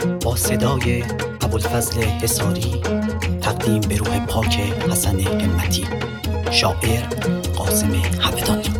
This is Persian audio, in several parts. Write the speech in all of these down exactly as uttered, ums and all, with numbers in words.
با صدای ابوالفضل حصاری، تقدیم به روح پاک حسن همتی، شاعر قاسم همدانی.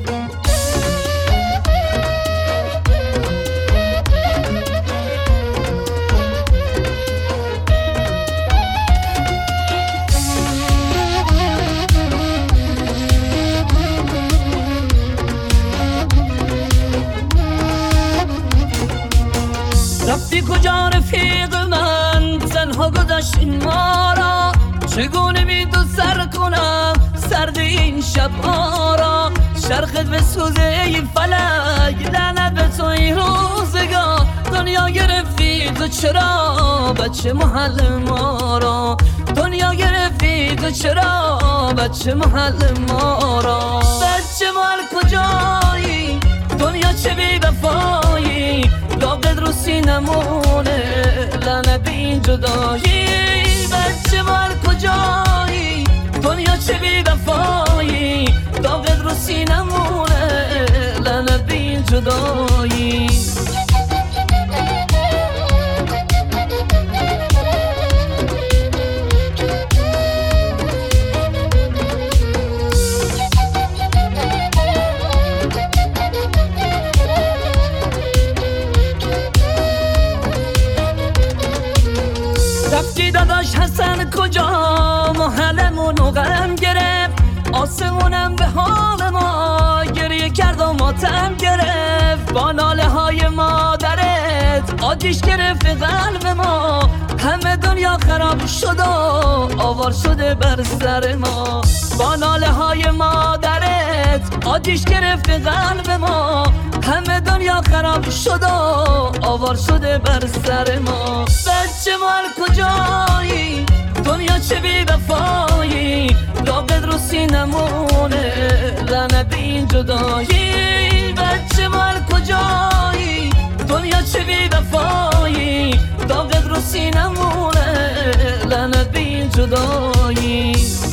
رفتی کجا رفیق من، تنها گذاشتین ما را، چگونه بی تو سر کنم سرد این شب را. شرخت به سوزه این فلک، لعنت به تو این روزگاه. دنیا گرفتی تو چرا بچه محل ما را، دنیا گرفتی تو چرا بچه محل ما را. بچه محل کجایی، دنیا چه بی وفایی، داغت رو سینمونه لعنت به این جدایی. بچه مال کجایی، دنیا چه بی وفایی، داغت رو سینمونه لعنت به این جدایی. رفتی داداش حسن کجا، محلمونو غم گرفت، آسمونم به حال ما گریه کرد و ماتم گرفت. با ناله های مادرت آتیش گرفت قلب ما، همه دنیا خراب شد و آوار شده بر سر ما. با ناله های مادرت آتیش گرفت قلب ما، همه دنیا خراب شد و آوار شده بر سر ما. بچه مال کجایی، دنیا چه بی وفایی، داغت رو سینمونه لعنت به این جدایی. بچه مال کجایی، دنیا چه بی وفایی، داغت رو سینمونه لعنت به این جدایی.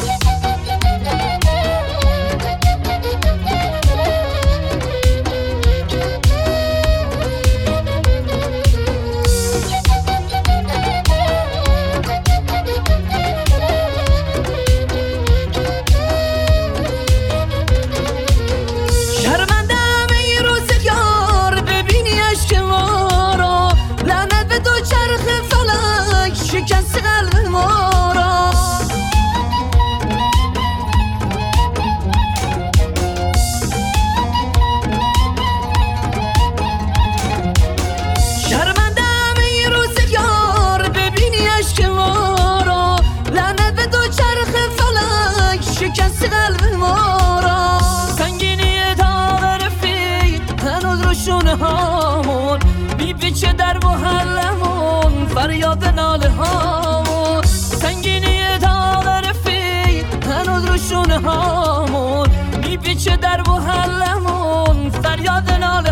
هامون میپیچه در محلمون فریاد ناله هامون، سنگینی داغ رفیق هنوز رو شونه هامون میپیچه در محلمون فریاد ناله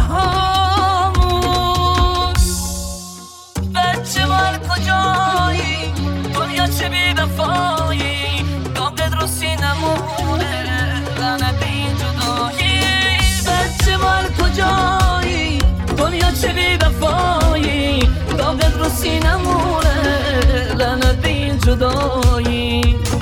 هامون. بچه مال کجایی، دنیا چه بی وفایی، داغت رو سینمونه لعنت به این جدایی. بچه مال کجایی، دنیا چه بی وفایی، داغت رو سینمونه لعنت به این جدایی.